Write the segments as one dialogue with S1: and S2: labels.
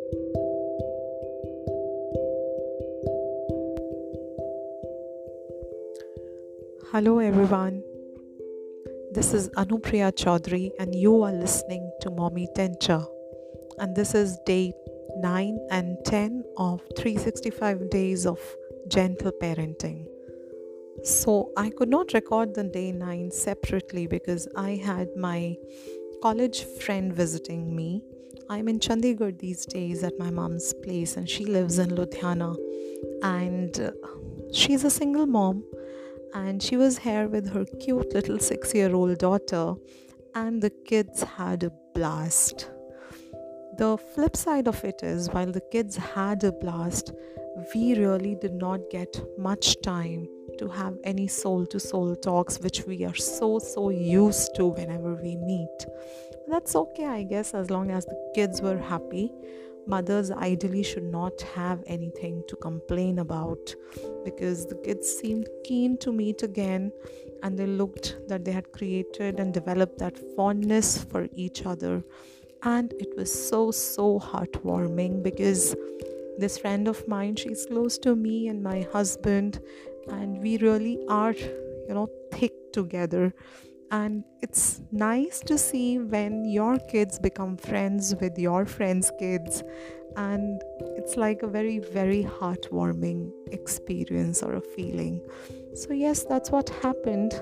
S1: Hello everyone, this is Anupriya Chaudhary and you are listening to Mommy Tencha, and this is day 9 and 10 of 365 days of gentle parenting. So I could not record the day 9 separately because I had my college friend visiting me. I'm in Chandigarh these days at my mom's place and she lives in Ludhiana, and she's a single mom, and she was here with her cute little 6-year-old daughter, and the kids had a blast. The flip side of it is, while the kids had a blast, we really did not get much time to have any soul to soul talks, which we are so used to whenever we meet. That's okay, I guess, as long as the kids were happy. Mothers ideally should not have anything to complain about because the kids seemed keen to meet again, and they looked that they had created and developed that fondness for each other. And it was so heartwarming because this friend of mine, she's close to me and my husband, and we really are, thick together. And it's nice to see when your kids become friends with your friends' kids, and it's like a very heartwarming experience or a feeling. So yes, that's what happened.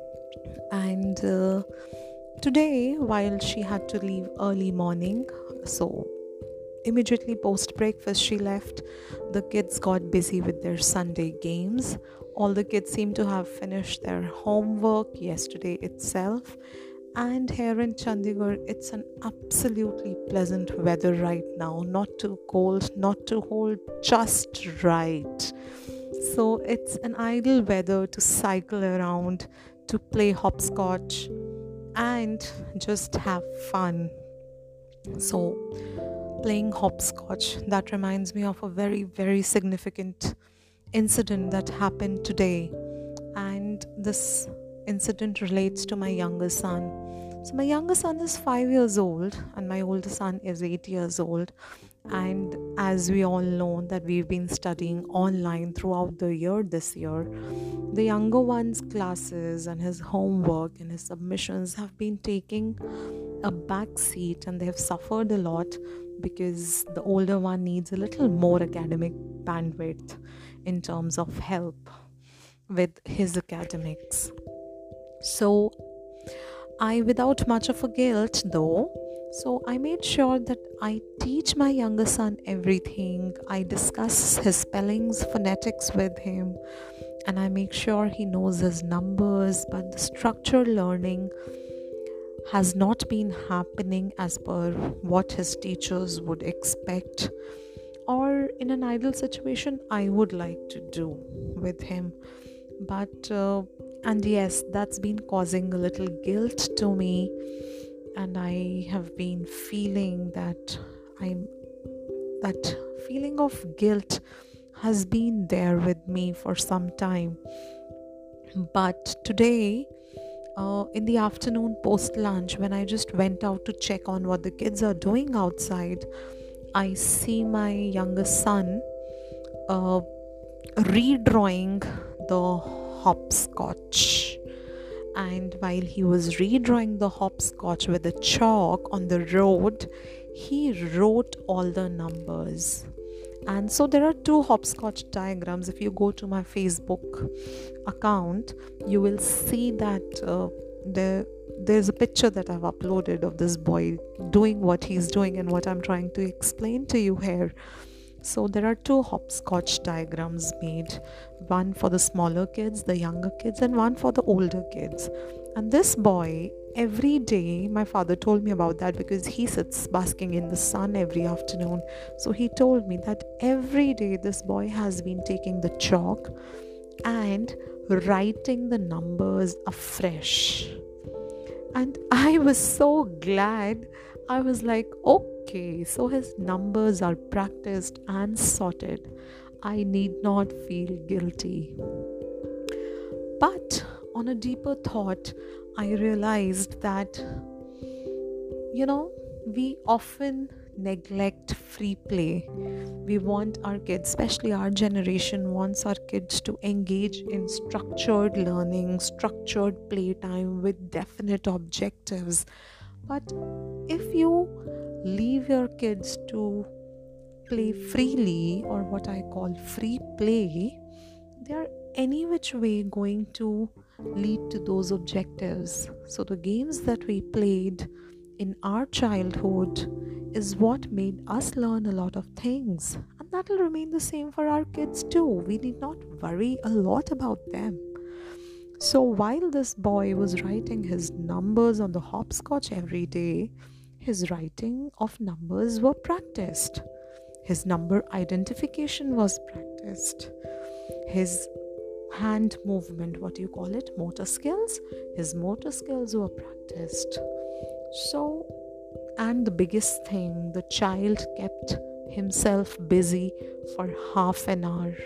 S1: And today, while she had to leave early morning, so immediately post breakfast she left, the kids got busy with their Sunday games. All the kids seem to have finished their homework yesterday itself. And here in Chandigarh, it's an absolutely pleasant weather right now. Not too cold, not too cold, just right. So it's an ideal weather to cycle around, to play hopscotch, and just have fun. So, playing hopscotch, that reminds me of a very significant incident that happened today. And this incident relates to my younger son. So, my younger son is 5 years old, and my older son is 8 years old. And as we all know, that we've been studying online throughout the year this year, the younger one's classes and his homework and his submissions have been taking a back seat, and they have suffered a lot because the older one needs a little more academic bandwidth in terms of help with his academics. So I, without much of a guilt though, so I made sure that I teach my younger son everything. I discuss his spellings, phonetics with him, and I make sure he knows his numbers. But the structured learning has not been happening as per what his teachers would expect, or in an ideal situation I would like to do with him. But and yes, that's been causing a little guilt to me, and I have been feeling that I'm that feeling of guilt has been there with me for some time. But today, in the afternoon post lunch, when I just went out to check on what the kids are doing outside, I see my younger son uh, redrawing the hopscotch. And while he was redrawing the hopscotch with the chalk on the road, he wrote all the numbers. And so there are two hopscotch diagrams. If you go to my Facebook account, you will see that there's a picture that I've uploaded of this boy doing what he's doing and what I'm trying to explain to you here. So there are two hopscotch diagrams made, one for the smaller kids, the younger kids, and one for the older kids. And this boy, every day, my father told me about that because he sits basking in the sun every afternoon. So he told me that every day this boy has been taking the chalk and writing the numbers afresh. And I was so glad. I was like, okay, so his numbers are practiced and sorted. I need not feel guilty. But on a deeper thought, I realized that, we often neglect free play. We want our kids, especially our generation, wants our kids to engage in structured learning, structured playtime with definite objectives. But if you leave your kids to play freely, or what I call free play, they are any which way going to lead to those objectives. So the games that we played in our childhood is what made us learn a lot of things, and that will remain the same for our kids too. We need not worry a lot about them. So while this boy was writing his numbers on the hopscotch every day, his writing of numbers were practiced. His number identification was practiced. His hand movement, what do you call it, motor skills, his motor skills were practiced. So, and the biggest thing, the child kept himself busy for half an hour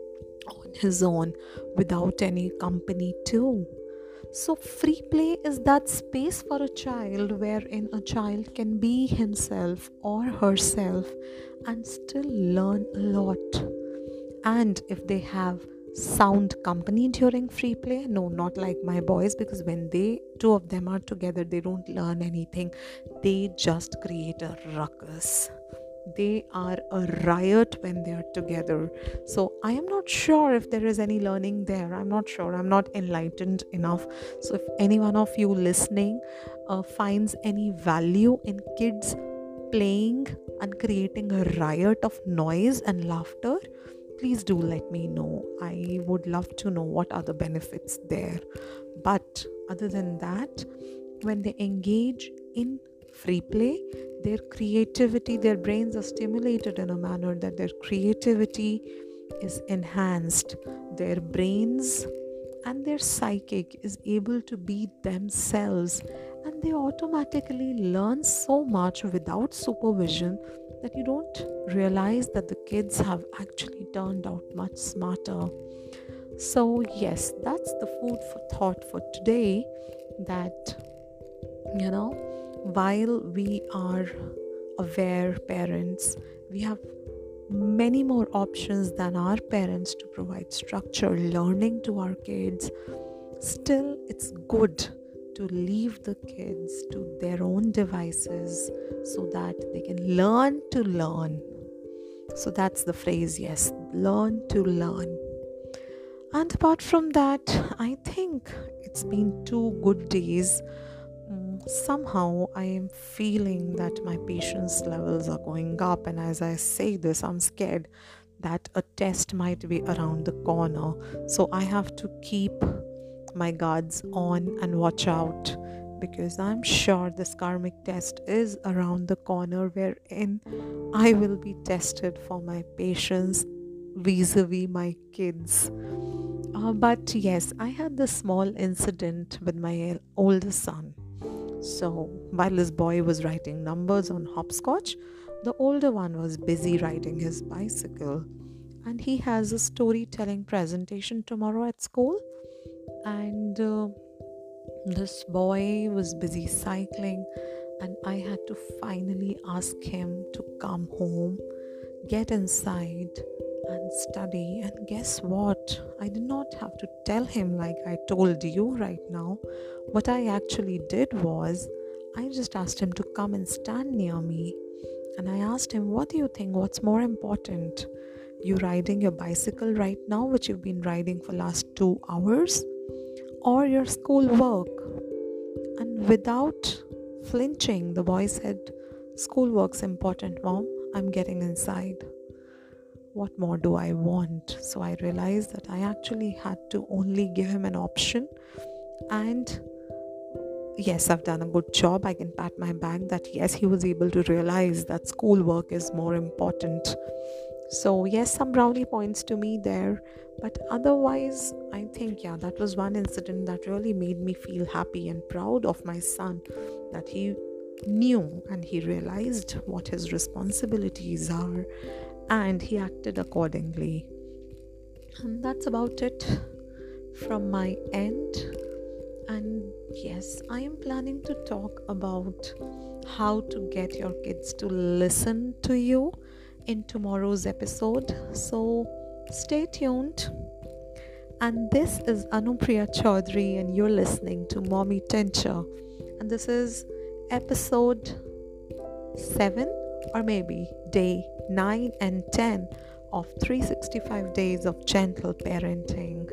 S1: on his own without any company too. So free play is that space for a child wherein a child can be himself or herself and still learn a lot. And if they have sound company during free play, no, not like my boys, because when they two of them are together, they don't learn anything. They just create a ruckus. They are a riot when they are together. So I am not sure if there is any learning there. I'm not sure. I'm not enlightened enough. So if any one of you listening finds any value in kids playing and creating a riot of noise and laughter, please do let me know. I would love to know what are the benefits there. But other than that, when they engage in free play, their creativity, their brains are stimulated in a manner that their creativity is enhanced. Their brains and their psychic is able to be themselves, and they automatically learn so much without supervision that you don't realize that the kids have actually turned out much smarter. So yes, that's the food for thought for today, that while we are aware parents, we have many more options than our parents to provide structured learning to our kids. Still, it's good to leave the kids to their own devices so that they can learn to learn. So that's the phrase, yes, learn to learn. And apart from that, I think it's been 2 good days. Somehow I am feeling that my patience levels are going up, and as I say this, I'm scared that a test might be around the corner. So I have to keep my guards on and watch out, because I'm sure this karmic test is around the corner, wherein I will be tested for my patience vis-a-vis my kids. But yes, I had this small incident with my older son. So while this boy was writing numbers on hopscotch, the older one was busy riding his bicycle, and he has a storytelling presentation tomorrow at school. And this boy was busy cycling, and I had to finally ask him to come home, get inside and study. And guess what? I did not have to tell him like I told you right now. What I actually did was, I just asked him to come and stand near me, and I asked him, what do you think? What's more important? You riding your bicycle right now, which you've been riding for last 2 hours, or your school work? And without flinching, the boy said, schoolwork's important, Mom. I'm getting inside. What more do I want? So I realized that I actually had to only give him an option. And yes, I've done a good job. I can pat my back that yes, he was able to realize that schoolwork is more important. So yes, some brownie points to me there. But otherwise, I think, yeah, that was one incident that really made me feel happy and proud of my son, that he knew and he realized what his responsibilities are, and he acted accordingly. And that's about it from my end. And yes, I am planning to talk about how to get your kids to listen to you in tomorrow's episode. So stay tuned. And this is Anupriya Chaudhary, and you're listening to Mommy Tincture. And this is episode 7, or maybe day 9 and 10 of 365 days of gentle parenting.